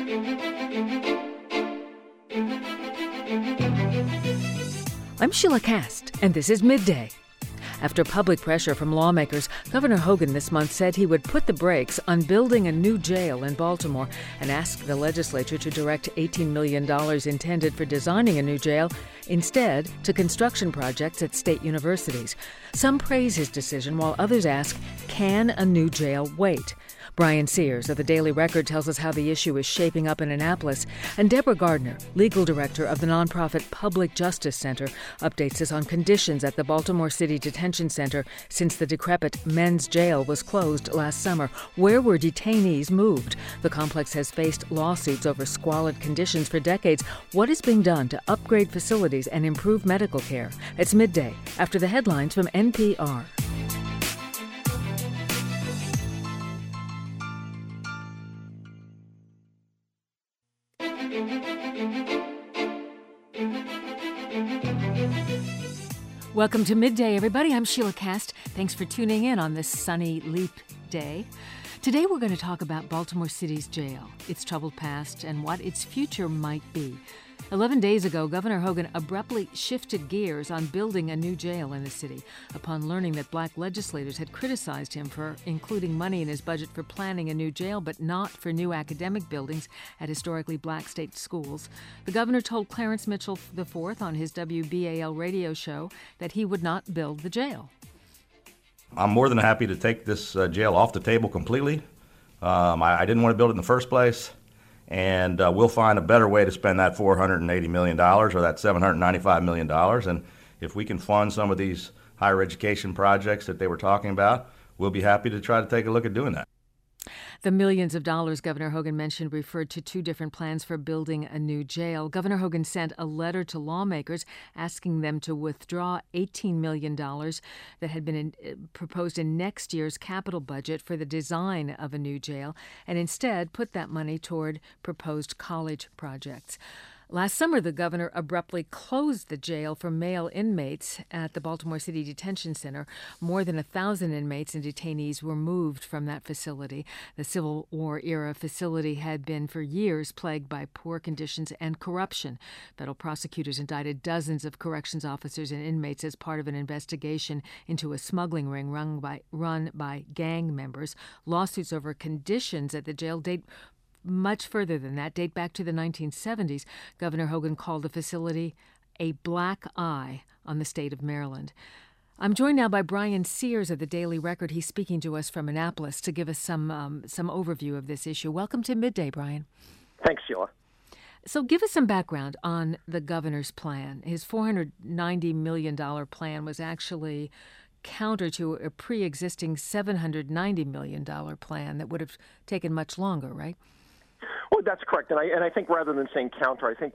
I'm Sheila Cast, and this is Midday. After public pressure from lawmakers, Governor Hogan this month said he would put the brakes on building a new jail in Baltimore and ask the legislature to direct $18 million intended for designing a new jail instead to construction projects at state universities. Some praise his decision, while others ask, can a new jail wait? Brian Sears of the Daily Record tells us how the issue is shaping up in Annapolis, and Deborah Gardner, legal director of the nonprofit Public Justice Center, updates us on conditions at the Baltimore City Detention Center since the decrepit men's jail was closed last summer. Where were detainees moved? The complex has faced lawsuits over squalid conditions for decades. What is being done to upgrade facilities and improve medical care? It's Midday, after the headlines from NPR. Welcome to Midday, everybody. I'm Sheila Cast. Thanks for tuning in on this sunny leap day. Today we're going to talk about Baltimore City's jail, its troubled past, and what its future might be. 11 days ago, Governor Hogan abruptly shifted gears on building a new jail in the city upon learning that black legislators had criticized him for including money in his budget for planning a new jail, but not for new academic buildings at historically black state schools. The governor told Clarence Mitchell IV on his WBAL radio show that he would not build the jail. I'm more than happy to take this jail off the table completely. I didn't want to build it in the first place. And we'll find a better way to spend that $480 million or that $795 million. And if we can fund some of these higher education projects that they were talking about, we'll be happy to try to take a look at doing that. The millions of dollars Governor Hogan mentioned referred to two different plans for building a new jail. Governor Hogan sent a letter to lawmakers asking them to withdraw $18 million that had been proposed in next year's capital budget for the design of a new jail and instead put that money toward proposed college projects. Last summer, the governor abruptly closed the jail for male inmates at the Baltimore City Detention Center. More than 1,000 inmates and detainees were moved from that facility. The Civil War-era facility had been for years plagued by poor conditions and corruption. Federal prosecutors indicted dozens of corrections officers and inmates as part of an investigation into a smuggling ring run by gang members. Lawsuits over conditions at the jail date much further than that, date back to the 1970s. Governor Hogan called the facility a black eye on the state of Maryland. I'm joined now by Brian Sears of the Daily Record. He's speaking to us from Annapolis to give us some overview of this issue. Welcome to Midday, Brian. Thanks, Sheila. So give us some background on the governor's plan. His $490 million plan was actually counter to a pre-existing $790 million plan that would have taken much longer, right? Well, that's correct, and I think rather than saying counter, I think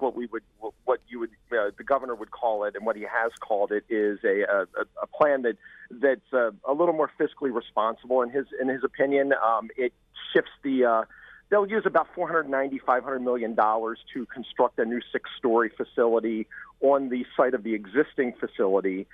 the governor would call it, and what he has called it, is a plan that's a little more fiscally responsible in his opinion. It shifts they'll use about $500 million to construct a new 6-story facility on the site of the existing facility.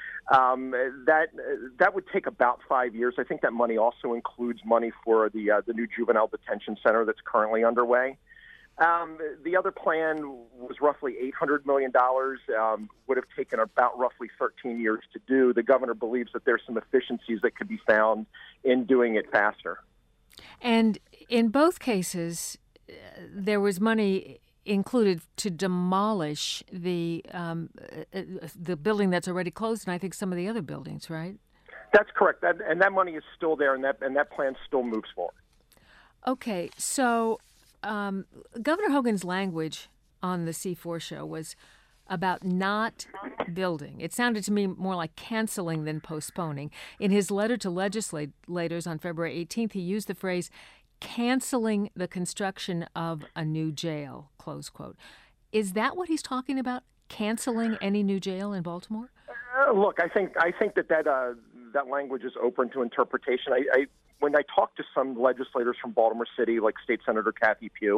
That would take about 5 years. I think that money also includes money for the new juvenile detention center that's currently underway. The other plan was roughly $800 million, would have taken about roughly 13 years to do. The governor believes that there's some efficiencies that could be found in doing it faster. And in both cases, there was money included to demolish the building that's already closed, and I think some of the other buildings, right? That's correct. That money is still there, and that plan still moves forward. Okay, so Governor Hogan's language on the C4 show was about not building. It sounded to me more like canceling than postponing. In his letter to legislators on February 18th, he used the phrase canceling the construction of a new jail, close quote. Is that what he's talking about, canceling any new jail in Baltimore? Look, I think that language is open to interpretation. When I talked to some legislators from Baltimore City, like State Senator Kathy Pugh,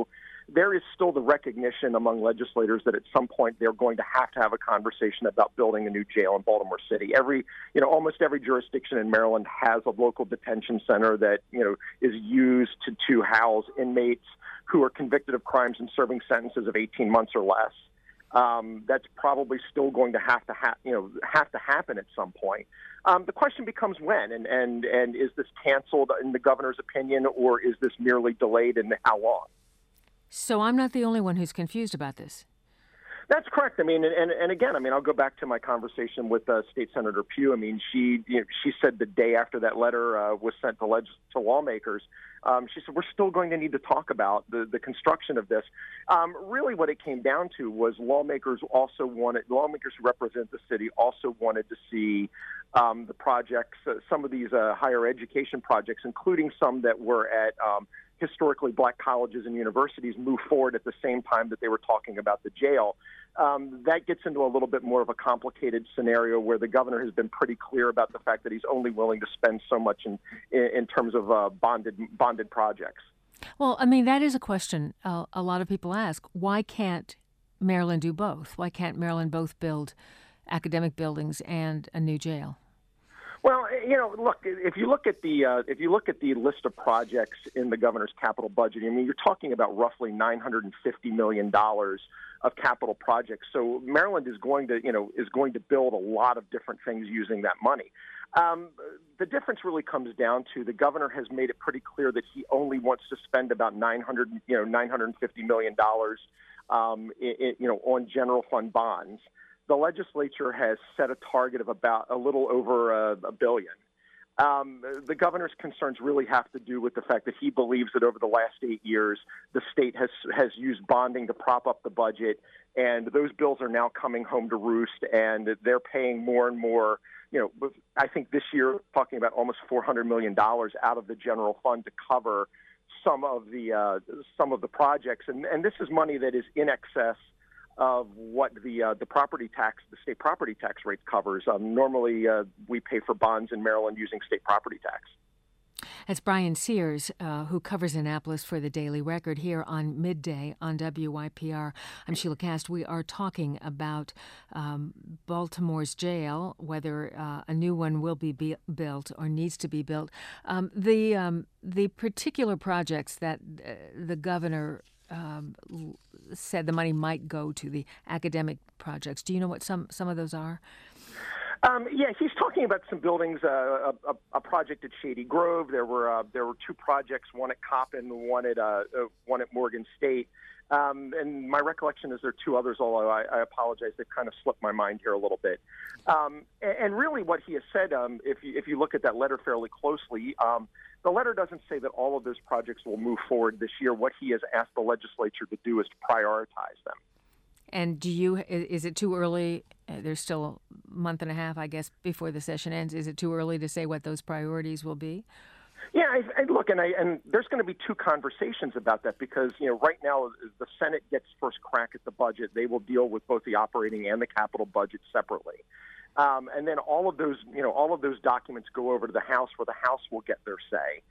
there is still the recognition among legislators that at some point they're going to have a conversation about building a new jail in Baltimore City. Almost every jurisdiction in Maryland has a local detention center that, is used to house inmates who are convicted of crimes and serving sentences of 18 months or less. That's probably still going to have to happen at some point. The question becomes when, and is this canceled in the governor's opinion, or is this merely delayed, and how long? So I'm not the only one who's confused about this. That's correct. I mean, and again, I'll go back to my conversation with State Senator Pugh. She said the day after that letter was sent to lawmakers, she said, we're still going to need to talk about the construction of this. Really what it came down to was lawmakers who represent the city also wanted to see the projects, some of these higher education projects, including some that were at historically black colleges and universities, move forward at the same time that they were talking about the jail. That gets into a little bit more of a complicated scenario where the governor has been pretty clear about the fact that he's only willing to spend so much in terms of bonded projects. Well, that is a question a lot of people ask. Why can't Maryland do both? Why can't Maryland both build academic buildings and a new jail? Well, look, if you look at the list of projects in the governor's capital budget, you're talking about roughly $950 million of capital projects. So Maryland is going to build a lot of different things using that money. The difference really comes down to the governor has made it pretty clear that he only wants to spend about $950 million on general fund bonds. The legislature has set a target of about a little over $1 billion. The governor's concerns really have to do with the fact that he believes that over the last 8 years, the state has used bonding to prop up the budget, and those bills are now coming home to roost, and they're paying more and more. I think this year, talking about almost $400 million out of the general fund to cover some of the projects, and this is money that is in excess of what the state property tax rate covers. Normally, we pay for bonds in Maryland using state property tax. That's Brian Sears, who covers Annapolis for the Daily Record here on Midday on WYPR. I'm Sheila Cast. We are talking about Baltimore's jail, whether a new one will be built or needs to be built. The particular projects that the governor said the money might go to, the academic projects. Do you know what some of those are? Yeah, he's talking about some buildings, a project at Shady Grove. There were two projects, one at Coppin, one at Morgan State. And my recollection is there are two others, although I apologize, they've kind of slipped my mind here a little bit. And really what he has said, if you look at that letter fairly closely, the letter doesn't say that all of those projects will move forward this year. What he has asked the legislature to do is to prioritize them. And is it too early? There's still a month and a half, I guess, before the session ends. Is it too early to say what those priorities will be? Yeah, look, and there's going to be two conversations about that because, right now the Senate gets first crack at the budget. They will deal with both the operating and the capital budget separately. And then all of those documents go over to the House, where the House will get their say.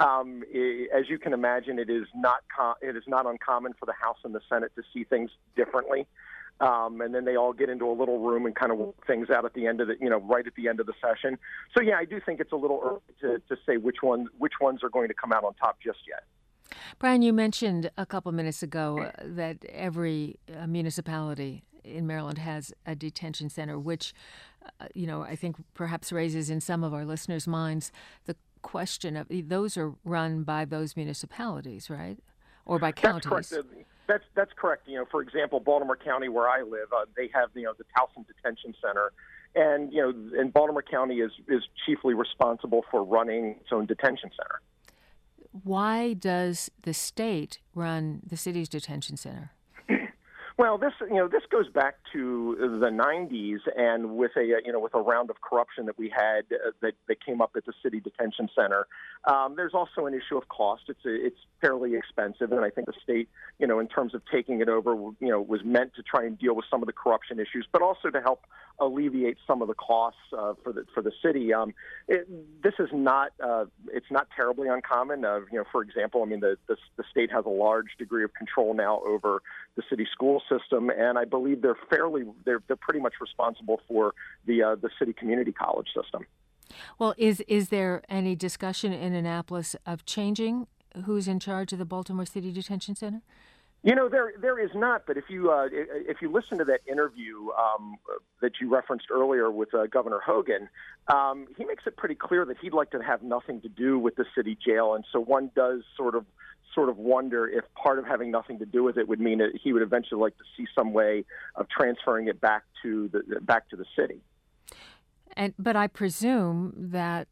As you can imagine, it is not uncommon for the House and the Senate to see things differently. And then they all get into a little room and kind of work things out at the end of right at the end of the session. So yeah, I do think it's a little early to say which ones are going to come out on top just yet. Brian, you mentioned a couple minutes ago that every municipality in Maryland has a detention center, which, I think perhaps raises in some of our listeners' minds the question of those are run by those municipalities, right? Or by counties? That's correct. That's correct. For example, Baltimore County, where I live, they have the Towson Detention Center, and Baltimore County is chiefly responsible for running its own detention center. Why does the state run the city's detention center? Well, this goes back to the '90s, and with a round of corruption that we had that came up at the city detention center. There's also an issue of cost. It's fairly expensive, and I think the state, in terms of taking it over, was meant to try and deal with some of the corruption issues, but also to help alleviate some of the costs for the city. This is not it's not terribly uncommon. For example, I mean the state has a large degree of control now over the city school system, and I believe they're pretty much responsible for the city community college system. Well, is there any discussion in Annapolis of changing who's in charge of the Baltimore City Detention Center? There is not. But if you listen to that interview that you referenced earlier with Governor Hogan, he makes it pretty clear that he'd like to have nothing to do with the city jail, and so one does sort of wonder if part of having nothing to do with it would mean that he would eventually like to see some way of transferring it back to the city. But I presume that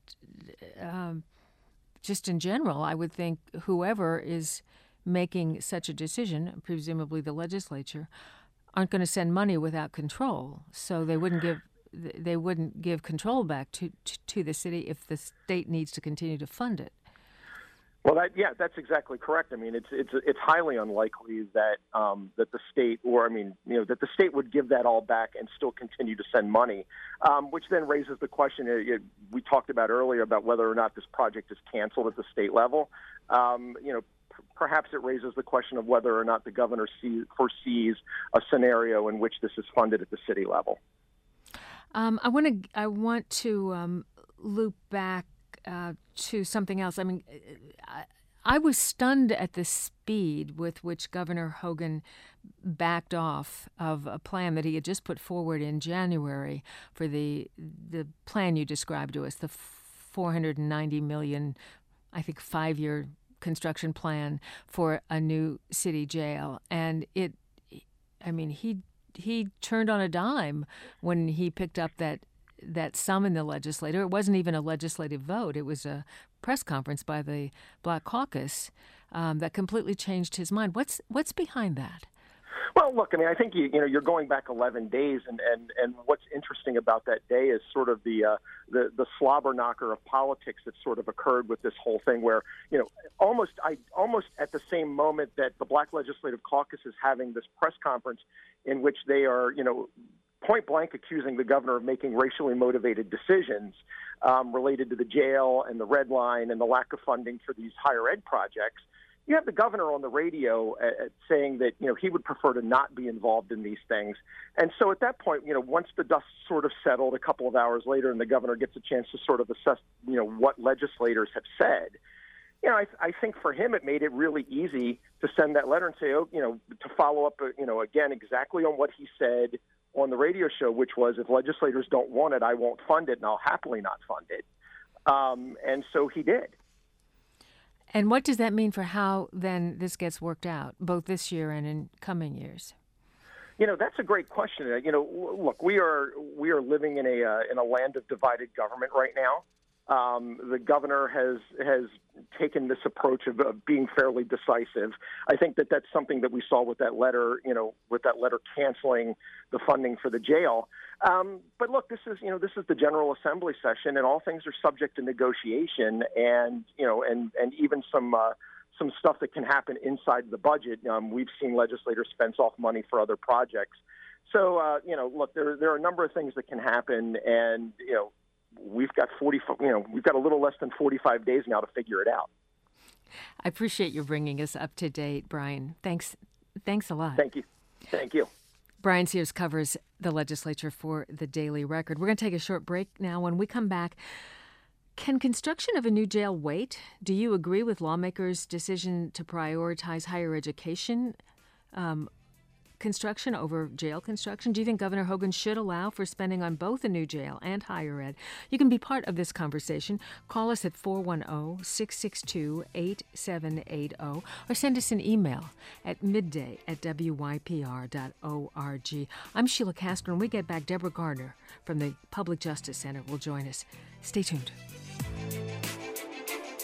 just in general, I would think whoever is making such a decision, presumably the legislature, aren't going to send money without control. So they wouldn't give control back to the city if the state needs to continue to fund it. Well, that's exactly correct. I mean, it's highly unlikely that that the state, that the state would give that all back and still continue to send money, which then raises the question we talked about earlier about whether or not this project is canceled at the state level. Perhaps it raises the question of whether or not the governor foresees a scenario in which this is funded at the city level. I want to loop back to something else. I mean, I was stunned at the speed with which Governor Hogan backed off of a plan that he had just put forward in January for the plan you described to us, the $490 million, I think, 5-year construction plan for a new city jail. And he turned on a dime when he picked up that sum in the legislature. It wasn't even a legislative vote. It was a press conference by the Black Caucus that completely changed his mind. What's behind that? Well, look, I mean, I think you're going back 11 days, and what's interesting about that day is sort of the slobber knocker of politics that sort of occurred with this whole thing, where almost at the same moment that the Black Legislative Caucus is having this press conference in which they are point blank accusing the governor of making racially motivated decisions related to the jail and the red line and the lack of funding for these higher ed projects. You have the governor on the radio saying that he would prefer to not be involved in these things. And so at that point, once the dust sort of settled a couple of hours later and the governor gets a chance to sort of assess what legislators have said, I think for him it made it really easy to send that letter and say, to follow up, again, exactly on what he said on the radio show, which was, if legislators don't want it, I won't fund it, and I'll happily not fund it. And so he did. And what does that mean for how then this gets worked out, both this year and in coming years? That's a great question. Look, we are living in a land of divided government right now. The governor has taken this approach of being fairly decisive. I think that's something that we saw with that letter, canceling the funding for the jail. But look, this is the General Assembly session, and all things are subject to negotiation, and even some stuff that can happen inside the budget. We've seen legislators fence off money for other projects. So look, there are a number of things that can happen, and we've got a little less than 45 days now to figure it out. I appreciate you bringing us up to date, Brian. Thanks a lot. Thank you. Brian Sears covers the legislature for the Daily Record. We're going to take a short break now. When we come back, can construction of a new jail wait? Do you agree with lawmakers' decision to prioritize higher education construction over jail construction? Do you think Governor Hogan should allow for spending on both a new jail and higher ed? You can be part of this conversation. Call us at 410-662-8780 or send us an email at midday@wypr.org. I'm Sheila Castro. When we get back, Deborah Gardner from the Public Justice Center will join us. Stay tuned.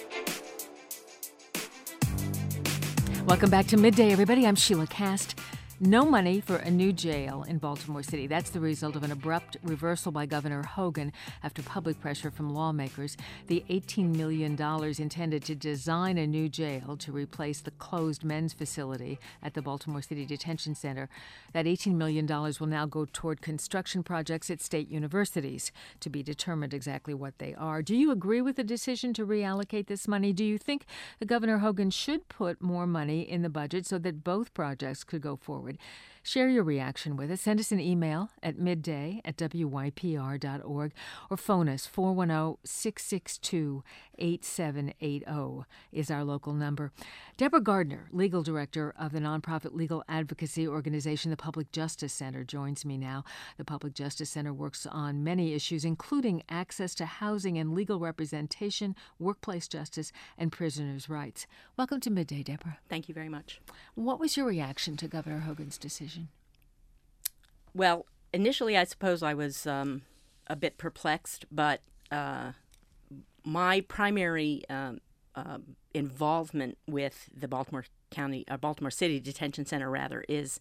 Welcome back to Midday, everybody. I'm Sheila Cast. No money for a new jail in Baltimore City. That's the result of an abrupt reversal by Governor Hogan after public pressure from lawmakers. The $18 million intended to design a new jail to replace the closed men's facility at the Baltimore City Detention Center. That $18 million will now go toward construction projects at state universities, to be determined exactly what they are. Do you agree with the decision to reallocate this money? Do you think that Governor Hogan should put more money in the budget so that both projects could go forward? Share your reaction with us. Send us an email at midday@wypr.org or phone us. 410-662-8780 is our local number. Deborah Gardner, legal director of the nonprofit legal advocacy organization, the Public Justice Center, joins me now. The Public Justice Center works on many issues, including access to housing and legal representation, workplace justice, and prisoners' rights. Welcome to Midday, Deborah. Thank you very much. What was your reaction to Governor Hogan's decision? Well, initially, I suppose I was a bit perplexed, but my primary involvement with the Baltimore City Detention Center, is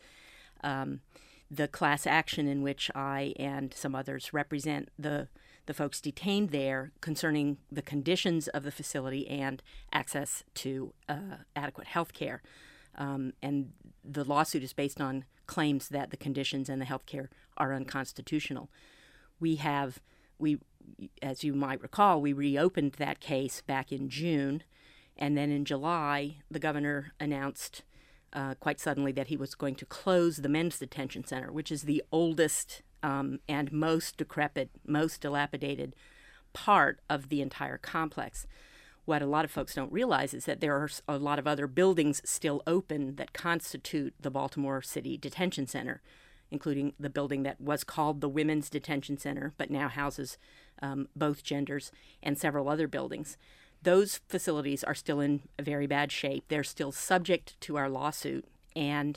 the class action in which I and some others represent the folks detained there concerning the conditions of the facility and access to adequate health care. And the lawsuit is based on claims that the conditions and the health care are unconstitutional. As you might recall, we reopened that case back in June, and then in July, the governor announced quite suddenly that he was going to close the men's detention center, which is the oldest and most decrepit, most dilapidated part of the entire complex. What a lot of folks don't realize is that there are a lot of other buildings still open that constitute the Baltimore City Detention Center, including the building that was called the Women's Detention Center, but now houses both genders, and several other buildings. Those facilities are still in very bad shape. They're still subject to our lawsuit, and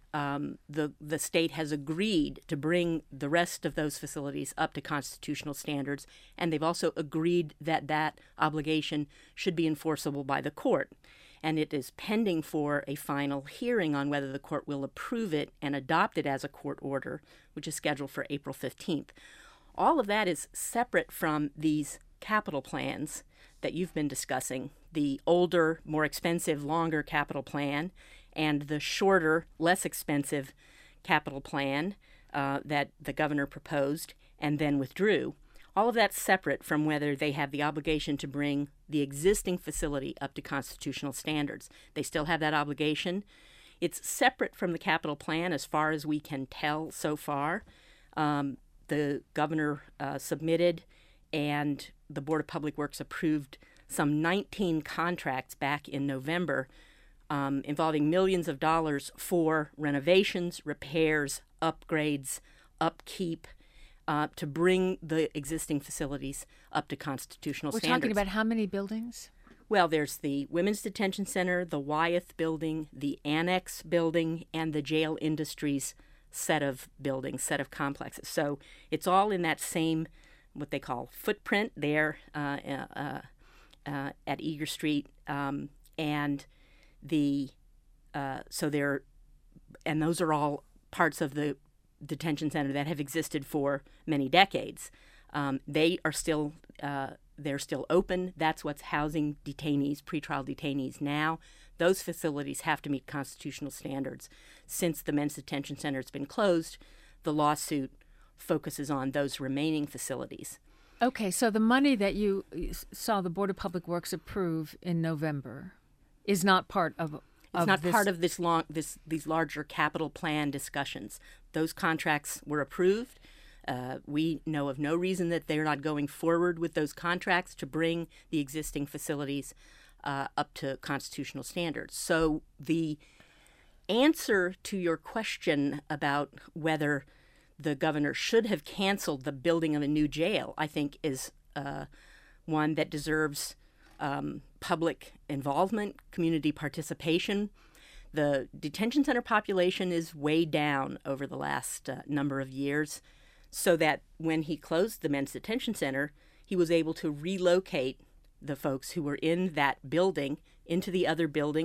the state has agreed to bring the rest of those facilities up to constitutional standards, and they've also agreed that that obligation should be enforceable by the court. And it is pending for a final hearing on whether the court will approve it and adopt it as a court order, which is scheduled for April 15th. All of that is separate from these capital plans that you've been discussing, the older, more expensive, longer capital plan, and the shorter, less expensive capital plan that the governor proposed and then withdrew. All of that's separate from whether they have the obligation to bring the existing facility up to constitutional standards. They still have that obligation. It's separate from the capital plan as far as we can tell so far. The governor submitted and the Board of Public Works approved some 19 contracts back in November involving millions of dollars for renovations, repairs, upgrades, upkeep, to bring the existing facilities up to constitutional standards. We're talking about how many buildings? Well, there's the Women's Detention Center, the Wyeth Building, the Annex Building, and the Jail Industries set of buildings, set of complexes. So it's all in that same, what they call footprint there at Eager Street, and those are all parts of the detention center that have existed for many decades. They're still open. That's what's housing detainees, pretrial detainees now. Those facilities have to meet constitutional standards. Since the men's detention center has been closed, the lawsuit focuses on those remaining facilities. Okay, so the money that you saw the Board of Public Works approve in November is not part of It's not part of these larger capital plan discussions. Those contracts were approved. We know of no reason that they're not going forward with those contracts to bring the existing facilities up to constitutional standards. So the answer to your question about whether the governor should have canceled the building of a new jail, I think, is one that deserves public involvement, community participation. The detention center population is way down over the last number of years, so that when he closed the men's detention center, he was able to relocate the folks who were in that building into the other buildings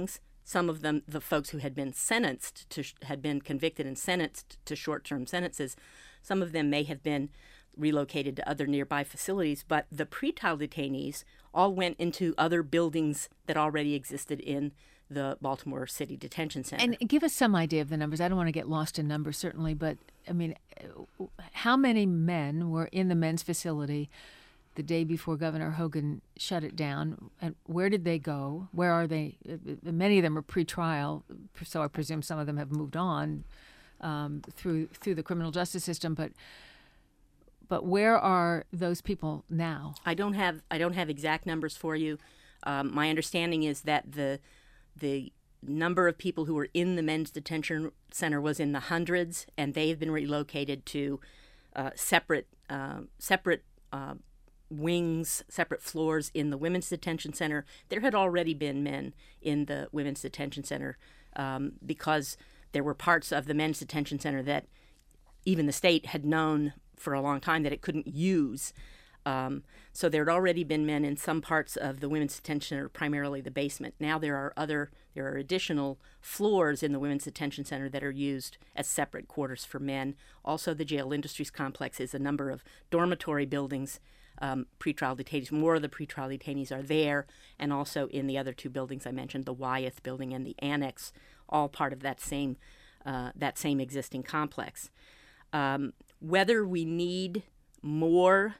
some of them, the folks who had been had been convicted and sentenced to short-term sentences, some of them may have been relocated to other nearby facilities, but the pretrial detainees all went into other buildings that already existed in the Baltimore City Detention Center. And give us some idea of the numbers. I don't want to get lost in numbers, certainly, but, I mean, how many men were in the men's facility the day before Governor Hogan shut it down, and where did they go? Where are they? Many of them are pretrial, so I presume some of them have moved on through the criminal justice system. But where are those people now? I don't have exact numbers for you. My understanding is that the number of people who were in the men's detention center was in the hundreds, and they have been relocated to separate wings, separate floors in the women's detention center. There had already been men in the women's detention center because there were parts of the men's detention center that even the state had known for a long time that it couldn't use. So there had already been men in some parts of the women's detention center, primarily the basement. Now there are additional floors in the women's detention center that are used as separate quarters for men. Also, the jail industries complex is a number of dormitory buildings. Pretrial detainees, more of the pretrial detainees are there, and also in the other two buildings I mentioned, the Wyeth building and the Annex, all part of that same existing complex. Whether we need more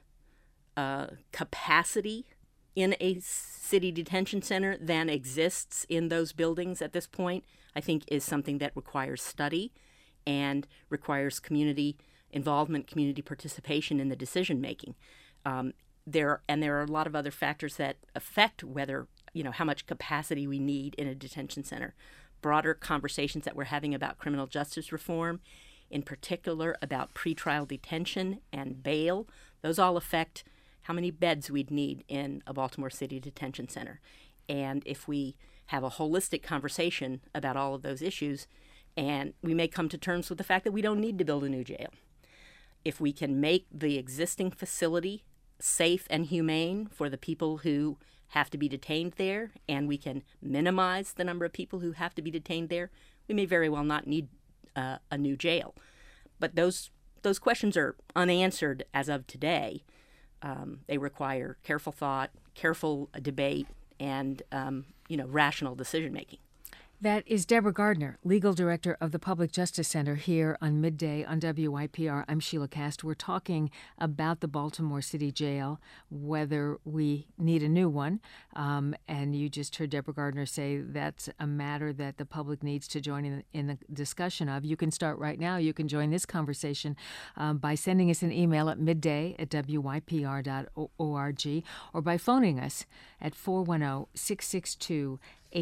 capacity in a city detention center than exists in those buildings at this point, I think is something that requires study and requires community involvement, community participation in the decision making. There are a lot of other factors that affect whether, how much capacity we need in a detention center. Broader conversations that we're having about criminal justice reform, in particular about pretrial detention and bail, those all affect how many beds we'd need in a Baltimore City detention center. And if we have a holistic conversation about all of those issues, and we may come to terms with the fact that we don't need to build a new jail. If we can make the existing facility safe and humane for the people who have to be detained there, and we can minimize the number of people who have to be detained there, we may very well not need a new jail. But those questions are unanswered as of today. They require careful thought, careful debate, and rational decision making. That is Deborah Gardner, Legal Director of the Public Justice Center, here on Midday on WYPR. I'm Sheila Kast. We're talking about the Baltimore City Jail, whether we need a new one. And you just heard Deborah Gardner say that's a matter that the public needs to join in the discussion of. You can start right now. You can join this conversation by sending us an email at midday@wypr.org or by phoning us at 410-662-8780.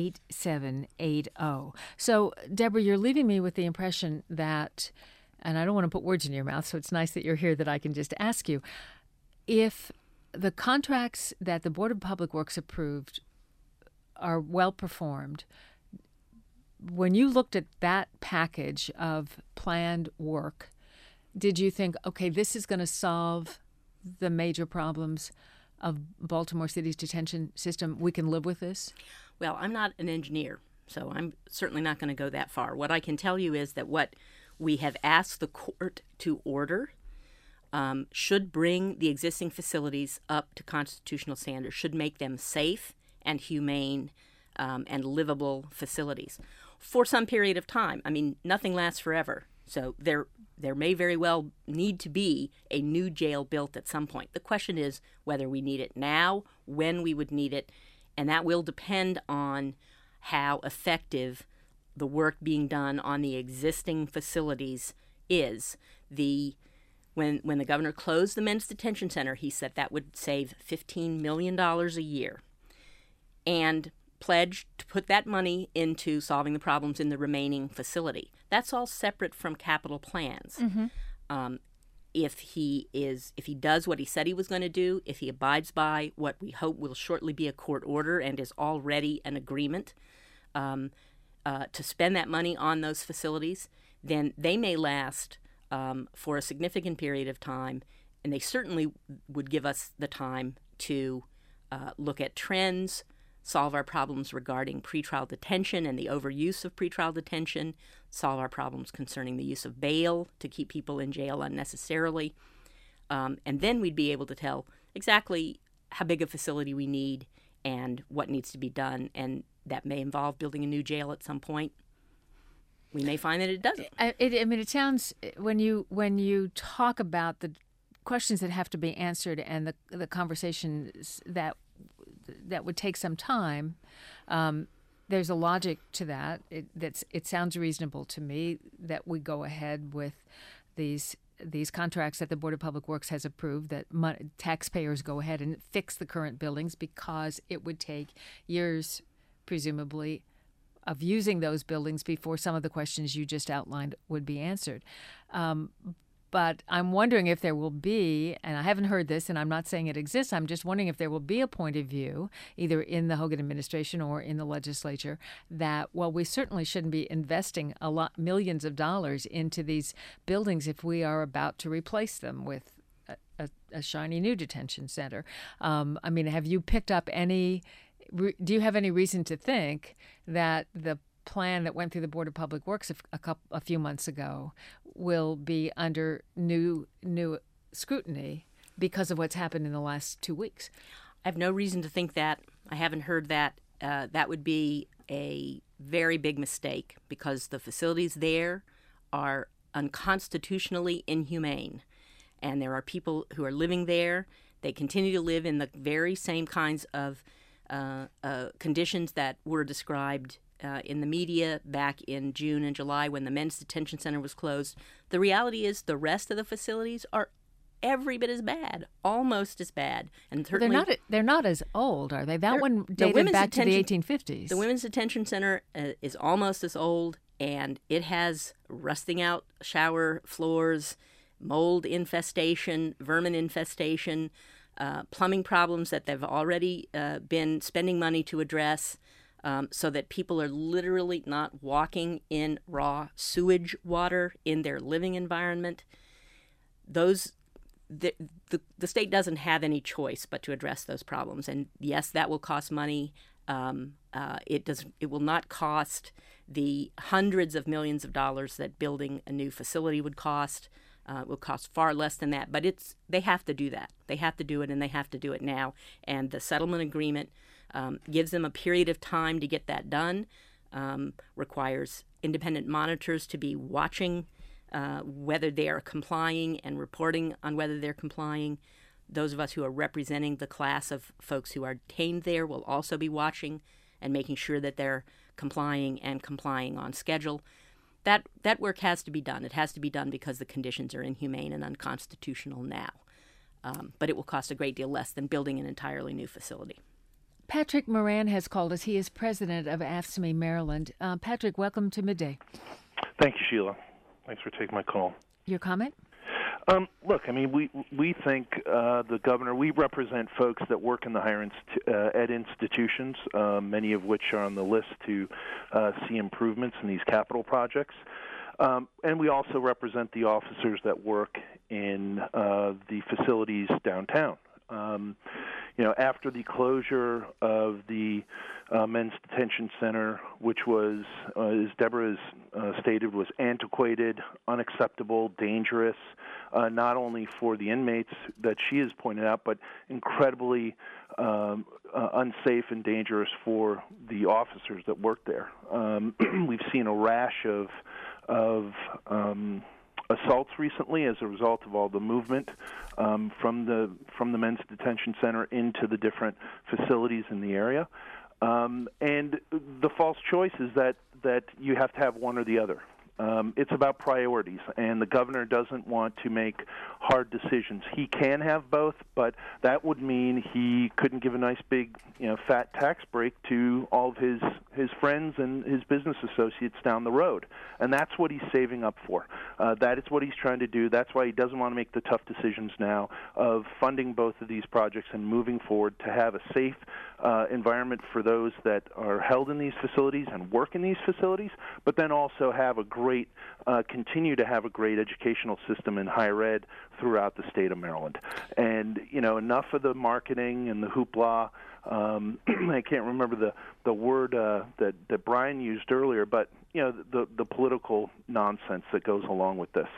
So, Deborah, you're leaving me with the impression that, and I don't want to put words in your mouth, so it's nice that you're here that I can just ask you, if the contracts that the Board of Public Works approved are well performed, when you looked at that package of planned work, did you think, okay, this is going to solve the major problems of Baltimore City's detention system? We can live with this? Well, I'm not an engineer, so I'm certainly not going to go that far. What I can tell you is that what we have asked the court to order should bring the existing facilities up to constitutional standards, should make them safe and humane and livable facilities for some period of time. I mean, nothing lasts forever. So there may very well need to be a new jail built at some point. The question is whether we need it now, when we would need it, and that will depend on how effective the work being done on the existing facilities is. When the governor closed the men's detention center, he said that would save $15 million a year and pledged to put that money into solving the problems in the remaining facility. That's all separate from capital plans. Mm-hmm. If he does what he said he was going to do, if he abides by what we hope will shortly be a court order and is already an agreement to spend that money on those facilities, then they may last for a significant period of time, and they certainly would give us the time to look at trends, solve our problems regarding pretrial detention and the overuse of pretrial detention, solve our problems concerning the use of bail to keep people in jail unnecessarily. And then we'd be able to tell exactly how big a facility we need and what needs to be done. And that may involve building a new jail at some point. We may find that it doesn't. It sounds, when you talk about the questions that have to be answered and the conversations that would take some time, there's a logic to that. It sounds reasonable to me that we go ahead with these contracts that the Board of Public Works has approved, that taxpayers go ahead and fix the current buildings, because it would take years, presumably, of using those buildings before some of the questions you just outlined would be answered. But I'm wondering if there will be, and I haven't heard this, and I'm not saying it exists, I'm just wondering if there will be a point of view, either in the Hogan administration or in the legislature, that, well, we certainly shouldn't be investing millions of dollars into these buildings if we are about to replace them with a shiny new detention center. Have you picked up do you have any reason to think that the plan that went through the Board of Public Works a few months ago will be under new scrutiny because of what's happened in the last 2 weeks? I have no reason to think that. I haven't heard that. That would be a very big mistake, because the facilities there are unconstitutionally inhumane. And there are people who are living there. They continue to live in the very same kinds of conditions that were described in the media back in June and July when the men's detention center was closed. The reality is the rest of the facilities are every bit as bad, almost as bad. And certainly, they're not as old, are they? That one dated back to the 1850s. The women's detention center is almost as old, and it has rusting out shower floors, mold infestation, vermin infestation, plumbing problems that they've already been spending money to address. So that people are literally not walking in raw sewage water in their living environment. The state doesn't have any choice but to address those problems. And yes, that will cost money. It will not cost the hundreds of millions of dollars that building a new facility would cost. It will cost far less than that. But they have to do that. They have to do it, and they have to do it now. And the settlement agreement gives them a period of time to get that done, requires independent monitors to be watching whether they are complying and reporting on whether they're complying. Those of us who are representing the class of folks who are detained there will also be watching and making sure that they're complying on schedule. That work has to be done. It has to be done because the conditions are inhumane and unconstitutional now. But it will cost a great deal less than building an entirely new facility. Patrick Moran has called us. He is president of AFSCME Maryland. Patrick, welcome to Midday. Thank you, Sheila. Thanks for taking my call. Your comment? Look, we think the governor, we represent folks that work in the higher ed institutions, many of which are on the list to see improvements in these capital projects. And we also represent the officers that work in the facilities downtown. After the closure of the men's detention center, which was, as Deborah has stated, was antiquated, unacceptable, dangerous, not only for the inmates that she has pointed out, but incredibly unsafe and dangerous for the officers that work there. We've seen a rash of assaults recently as a result of all the movement from the men's detention center into the different facilities in the area. And the false choice is that you have to have one or the other. It's about priorities, and the governor doesn't want to make hard decisions. He can have both, but that would mean he couldn't give a nice big, fat tax break to all of his friends and his business associates down the road. And that's what he's saving up for. That is what he's trying to do. That's why he doesn't want to make the tough decisions now of funding both of these projects and moving forward to have a safe environment for those that are held in these facilities and work in these facilities, but then also have continue to have a great educational system in higher ed throughout the state of Maryland. And, enough of the marketing and the hoopla I can't remember the word that Brian used earlier, but the political nonsense that goes along with this.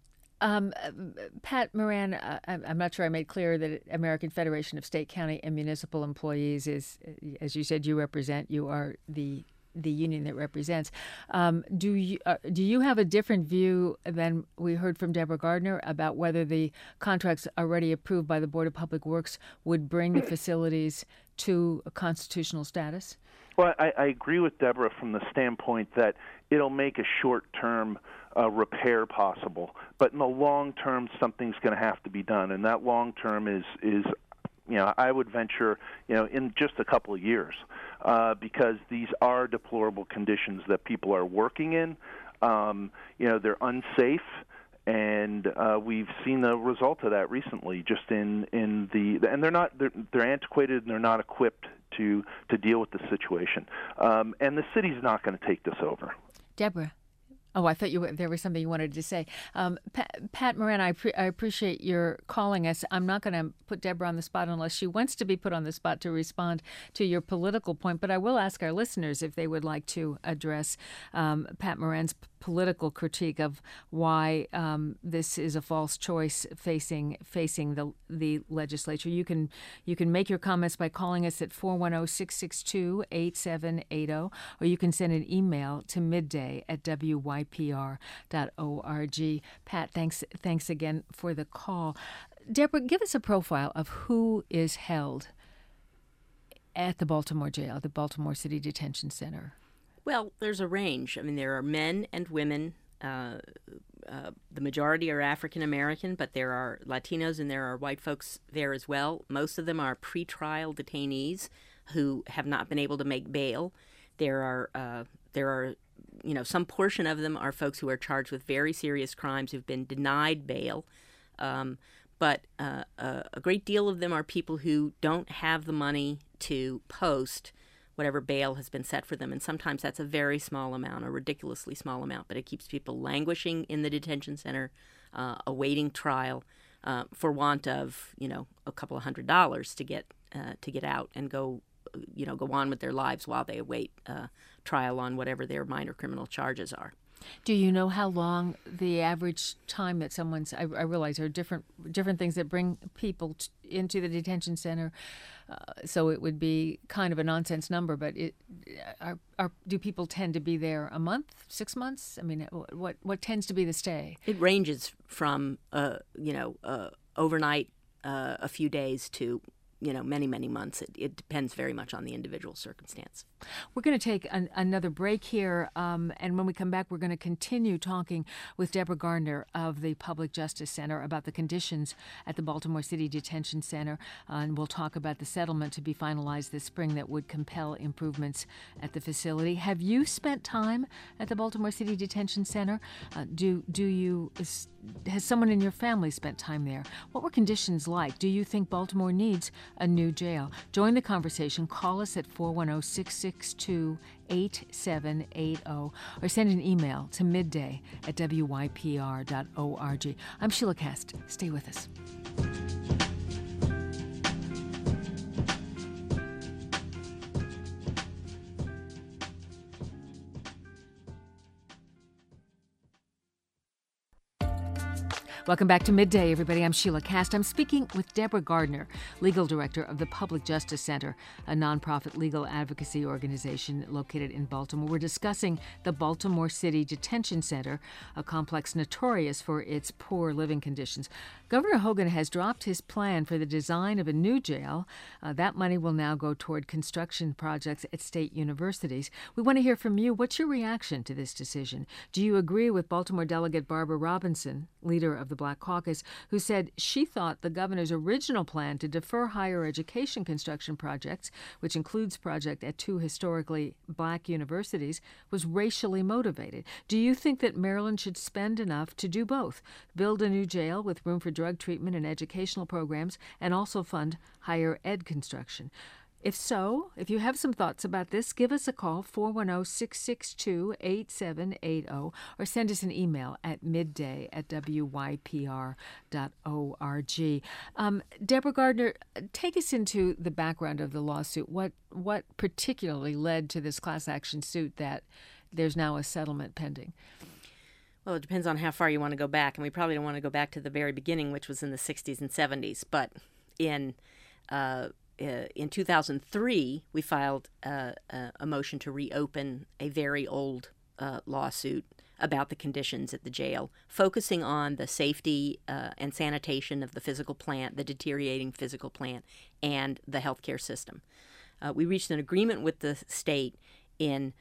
Pat Moran, I'm not sure I made clear that American Federation of State, County, and Municipal Employees is, as you said, you are the union that represents. Do you have a different view than we heard from Deborah Gardner about whether the contracts already approved by the Board of Public Works would bring the facilities to a constitutional status? Well, I agree with Deborah from the standpoint that it'll make a short-term repair possible, but in the long term, something's going to have to be done, and that long term is I would venture in just a couple of years, because these are deplorable conditions that people are working in. They're unsafe. And we've seen the result of that recently. Just and they're antiquated and they're not equipped to deal with the situation. And the city's not going to take this over. Deborah. Oh, I thought there was something you wanted to say. Pat Moran, I appreciate your calling us. I'm not going to put Deborah on the spot unless she wants to be put on the spot to respond to your political point, but I will ask our listeners if they would like to address Pat Moran's political critique of why this is a false choice facing the legislature. You can make your comments by calling us at 410-662-8780, or you can send an email to midday@wypr.org. Pat, thanks again for the call. Deborah, give us a profile of who is held at the Baltimore jail, the Baltimore City Detention Center. Well, there's a range. I mean, there are men and women. The majority are African American, but there are Latinos and there are white folks there as well. Most of them are pretrial detainees who have not been able to make bail. There are some portion of them are folks who are charged with very serious crimes who've been denied bail. But a great deal of them are people who don't have the money to post whatever bail has been set for them. And sometimes that's a very small amount, a ridiculously small amount, but it keeps people languishing in the detention center, awaiting trial, for want of, a couple of $100s to get out and go on with their lives while they await trial on whatever their minor criminal charges are. Do you know how long the average time that someone's? I realize there are different things that bring people into the detention center, so it would be kind of a nonsense number. But do people tend to be there a month, 6 months? I mean, what tends to be the stay? It ranges from overnight, a few days to many, many months. It depends very much on the individual circumstance. We're going to take another break here, and when we come back, we're going to continue talking with Deborah Gardner of the Public Justice Center about the conditions at the Baltimore City Detention Center, and we'll talk about the settlement to be finalized this spring that would compel improvements at the facility. Have you spent time at the Baltimore City Detention Center? Has someone in your family spent time there? What were conditions like? Do you think Baltimore needs a new jail? Join the conversation. Call us at 410-662-8780 or send an email to midday@wypr.org. I'm Sheila Kast. Stay with us. Welcome back to Midday, everybody. I'm Sheila Kast. I'm speaking with Deborah Gardner, Legal Director of the Public Justice Center, a nonprofit legal advocacy organization located in Baltimore. We're discussing the Baltimore City Detention Center, a complex notorious for its poor living conditions. Governor Hogan has dropped his plan for the design of a new jail. That money will now go toward construction projects at state universities. We want to hear from you. What's your reaction to this decision? Do you agree with Baltimore Delegate Barbara Robinson, leader of the Black Caucus, who said she thought the governor's original plan to defer higher education construction projects, which includes project at 2 historically black universities, was racially motivated? Do you think that Maryland should spend enough to do both, build a new jail with room for drug treatment and educational programs, and also fund higher ed construction? If so, if you have some thoughts about this, give us a call, 410-662-8780, or send us an email at midday@wypr.org. Deborah Gardner, take us into the background of the lawsuit. What particularly led to this class action suit that there's now a settlement pending? Well, it depends on how far you want to go back, and we probably don't want to go back to the very beginning, which was in the 60s and 70s. But in 2003, we filed a motion to reopen a very old lawsuit about the conditions at the jail, focusing on the safety and sanitation of the physical plant, the deteriorating physical plant, and the healthcare system. We reached an agreement with the state in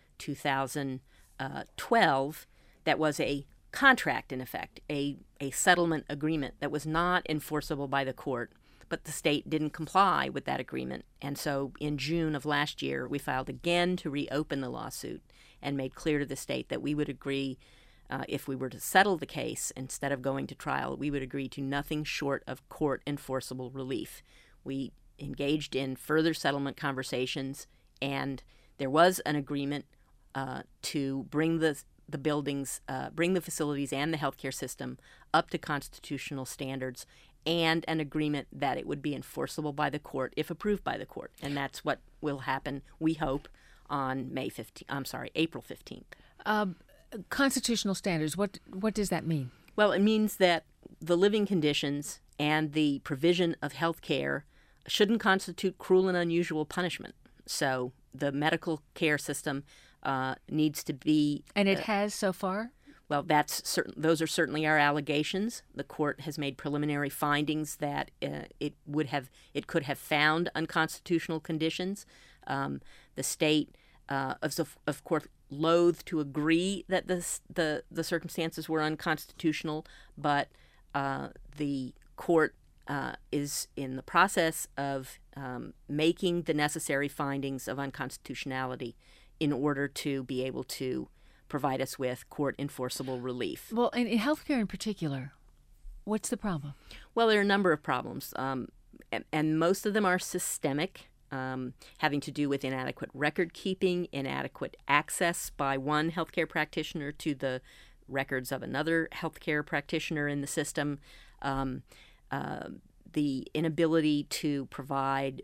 2012 that was a contract, in effect, a settlement agreement that was not enforceable by the court, but the state didn't comply with that agreement. And so in June of last year, we filed again to reopen the lawsuit and made clear to the state that we would agree, if we were to settle the case instead of going to trial, we would agree to nothing short of court enforceable relief. We engaged in further settlement conversations, and there was an agreement to bring the buildings, bring the facilities and the healthcare system up to constitutional standards, and an agreement that it would be enforceable by the court if approved by the court. And that's what will happen, we hope, on April 15th. Constitutional standards, what does that mean? Well, it means that the living conditions and the provision of health care shouldn't constitute cruel and unusual punishment. So the medical care system needs to be... And it has so far? Well, that's certain. Those are certainly our allegations. The court has made preliminary findings that it could have found unconstitutional conditions. The state, of course, loath to agree that the circumstances were unconstitutional, but the court is in the process of making the necessary findings of unconstitutionality in order to be able to provide us with court-enforceable relief. Well, in healthcare in particular, what's the problem? Well, there are a number of problems, and most of them are systemic, having to do with inadequate record-keeping, inadequate access by one healthcare practitioner to the records of another healthcare practitioner in the system, the inability to provide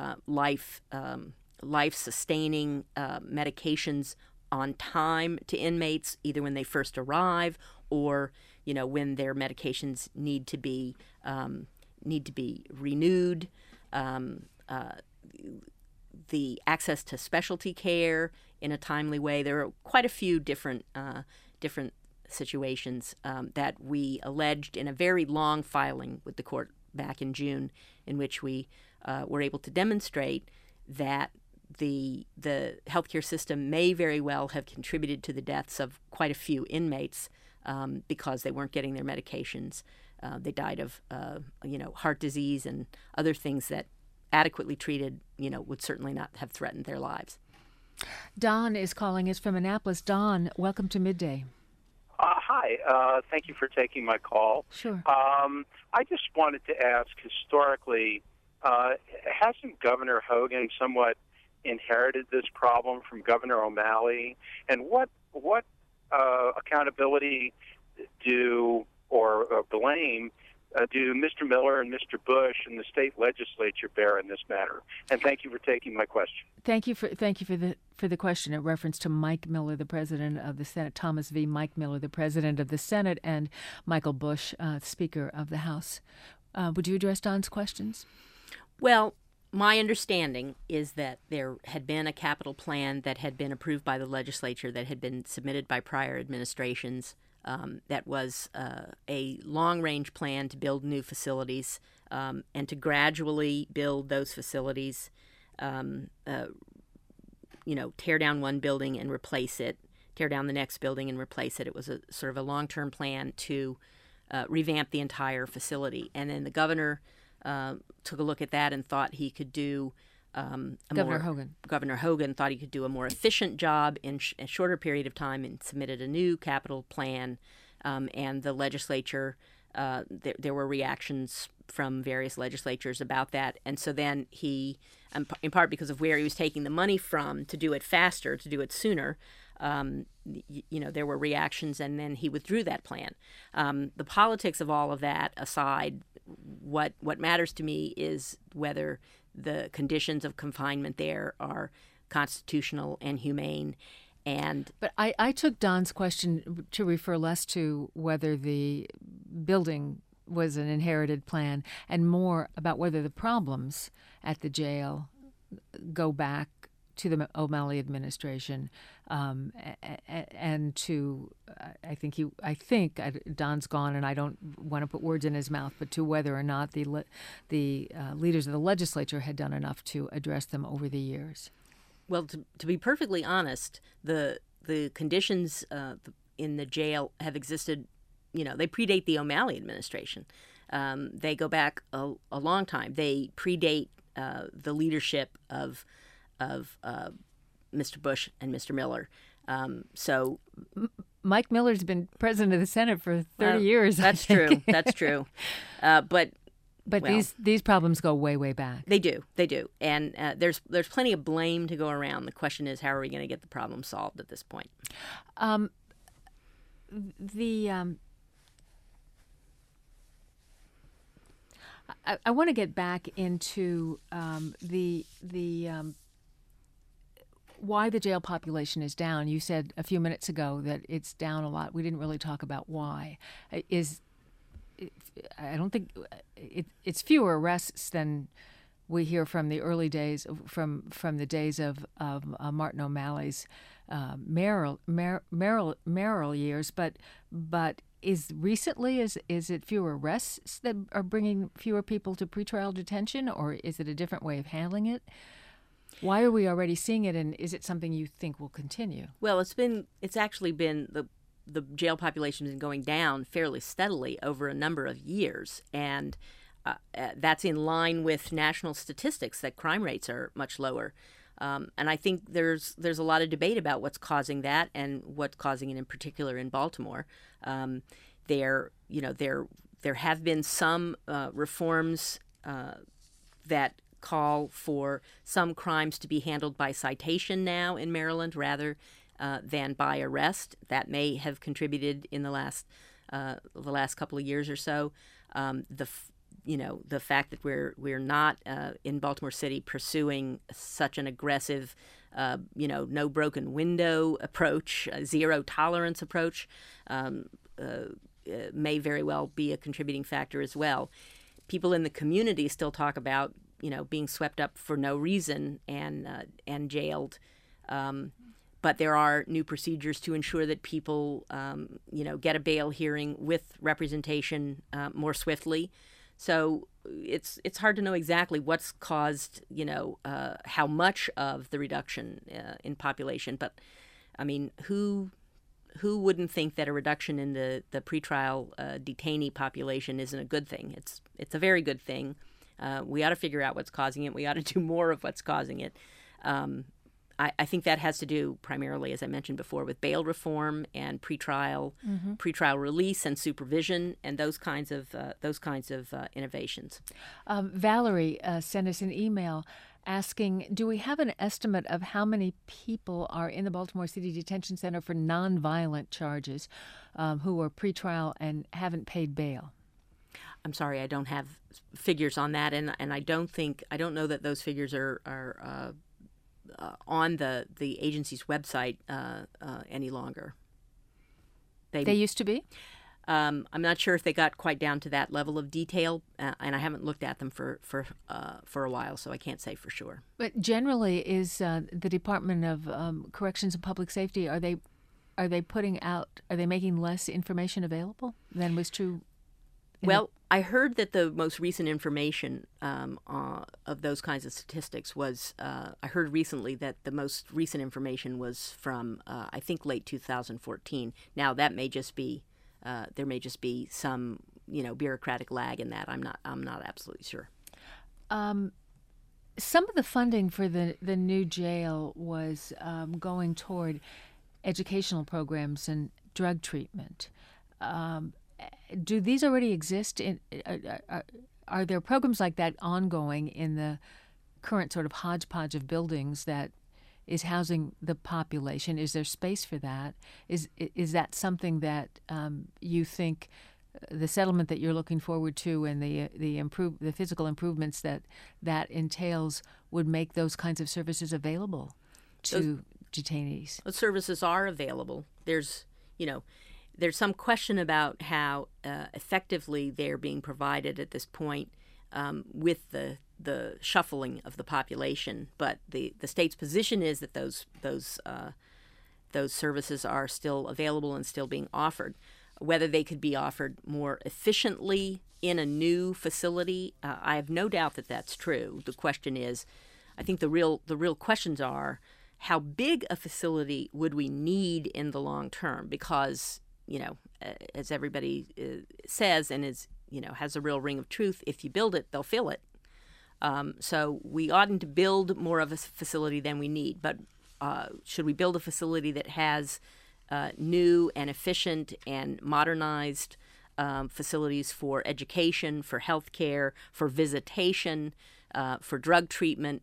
life-sustaining medications on time to inmates, either when they first arrive or when their medications need to be renewed. The access to specialty care in a timely way. There are quite a few different situations that we alleged in a very long filing with the court back in June, in which we were able to demonstrate that the healthcare system may very well have contributed to the deaths of quite a few inmates because they weren't getting their medications. They died of heart disease and other things that, adequately treated, would certainly not have threatened their lives. Don is calling us from Annapolis. Don, welcome to Midday. Hi. Thank you for taking my call. Sure. I just wanted to ask, historically, hasn't Governor Hogan somewhat inherited this problem from Governor O'Malley? And what accountability or blame do Mr. Miller and Mr. Bush and the state legislature bear in this matter? And thank you for taking my question. Thank you for the question in reference to Mike Miller, the president of the Senate, Thomas V. Mike Miller, the president of the Senate, and Michael Bush, Speaker of the House. Would you address Don's questions? Well, my understanding is that there had been a capital plan that had been approved by the legislature that had been submitted by prior administrations. That was a long-range plan to build new facilities and to gradually build those facilities, tear down one building and replace it, tear down the next building and replace it. It was a sort of a long-term plan to revamp the entire facility. And then the governor took a look at that and thought he could do Governor Hogan thought he could do a more efficient job in a shorter period of time and submitted a new capital plan. And the legislature, there were reactions from various legislatures about that. And so then he, in part because of where he was taking the money from to do it faster, to do it sooner, there were reactions, and then he withdrew that plan. The politics of all of that aside, what matters to me is whether the conditions of confinement there are constitutional and humane. But I took Don's question to refer less to whether the building was an inherited plan and more about whether the problems at the jail go back to the O'Malley administration, and to I think Don's gone, and I don't want to put words in his mouth, but to whether or not the leaders of the legislature had done enough to address them over the years. Well, to be perfectly honest, the conditions in the jail have existed. They predate the O'Malley administration. They go back a long time. They predate the leadership of Mr. Bush and Mr. Miller. So Mike Miller's been president of the Senate for 30 years. That's true. That's true. But these problems go way, way back. They do, and there's plenty of blame to go around. The question is, how are we going to get the problem solved at this point? I want to get back into why the jail population is down. You said a few minutes ago that it's down a lot. We didn't really talk about why. I don't think it's fewer arrests than we hear from the early days, from the days of Martin O'Malley's mayoral years. But is it fewer arrests that are bringing fewer people to pretrial detention, or is it a different way of handling it? Why are we already seeing it, and is it something you think will continue? Well, it's actually been the jail population has been going down fairly steadily over a number of years, and that's in line with national statistics that crime rates are much lower. And I think there's a lot of debate about what's causing that and what's causing it in particular in Baltimore. There have been some reforms that call for some crimes to be handled by citation now in Maryland rather than by arrest. That may have contributed in the last couple of years or so. The fact that we're not in Baltimore City pursuing such an aggressive, no broken window approach, zero tolerance approach, may very well be a contributing factor as well. People in the community still talk about being swept up for no reason and jailed. But there are new procedures to ensure that people, get a bail hearing with representation more swiftly. So it's hard to know exactly what's caused, how much of the reduction in population. But I mean, who wouldn't think that a reduction in the pretrial detainee population isn't a good thing? It's a very good thing. We ought to figure out what's causing it. We ought to do more of what's causing it. I think that has to do primarily, as I mentioned before, with bail reform and pretrial release and supervision and those kinds of innovations. Valerie sent us an email asking, do we have an estimate of how many people are in the Baltimore City Detention Center for nonviolent charges who are pretrial and haven't paid bail? I'm sorry, I don't have figures on that, and I don't know that those figures are on the agency's website any longer. They used to be? I'm not sure if they got quite down to that level of detail, and I haven't looked at them for a while, so I can't say for sure. But generally, is the Department of Corrections and Public Safety, are they making less information available than was true? Well, I heard that the most recent information of those kinds of statistics was, I heard recently that the most recent information was from, I think, late 2014. Now, that may just be, there may just be some, bureaucratic lag in that. I'm not absolutely sure. Some of the funding for the new jail was going toward educational programs and drug treatment. Do these already exist? are there programs like that ongoing in the current sort of hodgepodge of buildings that is housing the population? Is there space for that? Is that something that you think the settlement that you're looking forward to and the physical improvements that entails would make those kinds of services available to detainees? Those services are available. There's some question about how effectively they're being provided at this point with the shuffling of the population. But the state's position is that those services are still available and still being offered. Whether they could be offered more efficiently in a new facility, I have no doubt that that's true. The question is, I think the real questions are, how big a facility would we need in the long term? Because, as everybody says and has a real ring of truth, if you build it, they'll fill it. So we oughtn't to build more of a facility than we need. But should we build a facility that has new and efficient and modernized facilities for education, for health care, for visitation, for drug treatment,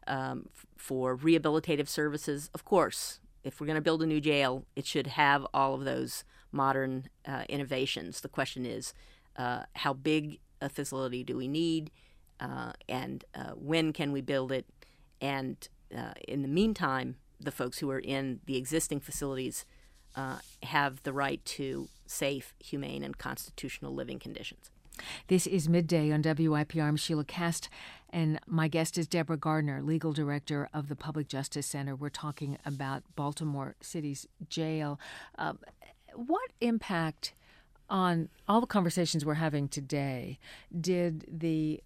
for rehabilitative services? Of course, if we're going to build a new jail, it should have all of those modern innovations. The question is, how big a facility do we need, and when can we build it? And in the meantime, the folks who are in the existing facilities have the right to safe, humane, and constitutional living conditions. This is Midday on WIPR. I'm Sheila Kast, and my guest is Deborah Gardner, Legal Director of the Public Justice Center. We're talking about Baltimore City's jail. What impact on all the conversations we're having today did the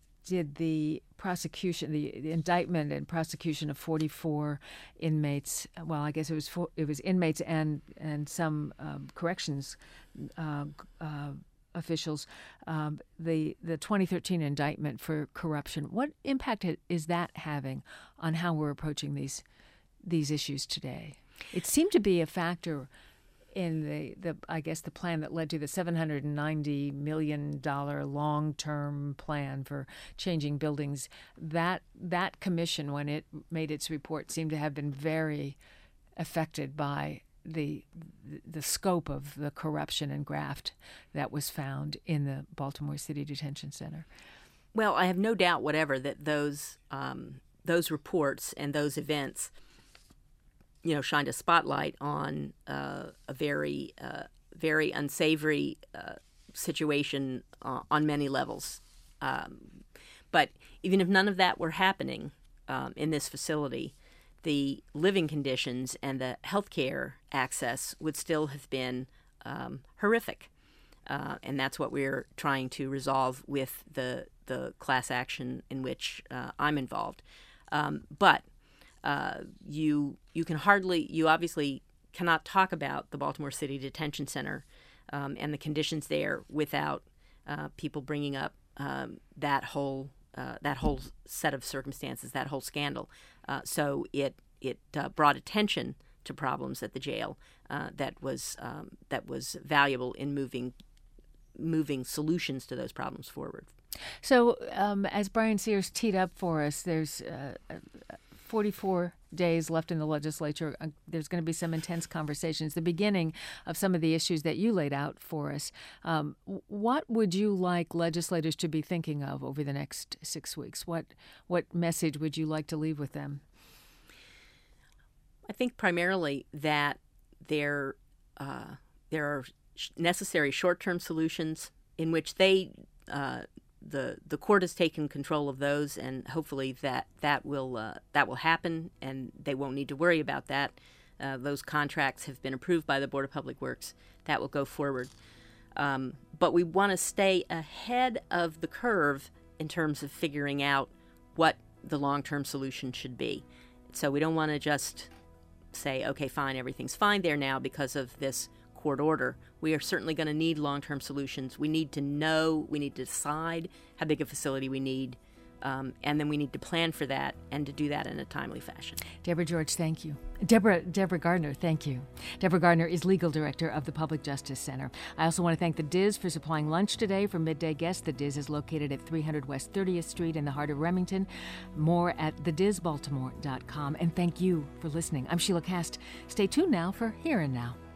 prosecution, the indictment and prosecution of 44 inmates, well, I guess it was inmates and some corrections officials, the 2013 indictment for corruption, what impact is that having on how we're approaching these issues today? It seemed to be a factor in the plan that led to the $790 million long-term plan for changing buildings. That commission, when it made its report, seemed to have been very affected by the scope of the corruption and graft that was found in the Baltimore City Detention Center. Well, I have no doubt whatever that those reports and those events shined a spotlight on a very unsavory situation on many levels. But even if none of that were happening in this facility, the living conditions and the health care access would still have been horrific. And that's what we're trying to resolve with the class action in which I'm involved. But you obviously cannot talk about the Baltimore City Detention Center and the conditions there without people bringing up that whole set of circumstances, that whole scandal. So it brought attention to problems at the jail that was valuable in moving solutions to those problems forward. So as Brian Sears teed up for us, there's 44 days left in the legislature. There's going to be some intense conversations, the beginning of some of the issues that you laid out for us. What would you like legislators to be thinking of over the next 6 weeks? What message would you like to leave with them? I think primarily that there are necessary short-term solutions in which the court has taken control of those, and hopefully that will happen, and they won't need to worry about that. Those contracts have been approved by the Board of Public Works. That will go forward. But we want to stay ahead of the curve in terms of figuring out what the long-term solution should be. So we don't want to just say, okay, fine, everything's fine there now because of this court order. We are certainly going to need long-term solutions. We need to decide how big a facility we need, And then we need to plan for that and to do that in a timely fashion. Deborah George, thank you. Deborah Gardner, thank you. Deborah Gardner is Legal Director of the Public Justice Center. I also want to thank the Diz for supplying lunch today for Midday Guests. The Diz is located at 300 West 30th Street in the heart of Remington. More at thedizbaltimore.com. And thank you for listening. I'm Sheila Cast. Stay tuned now for Here and Now.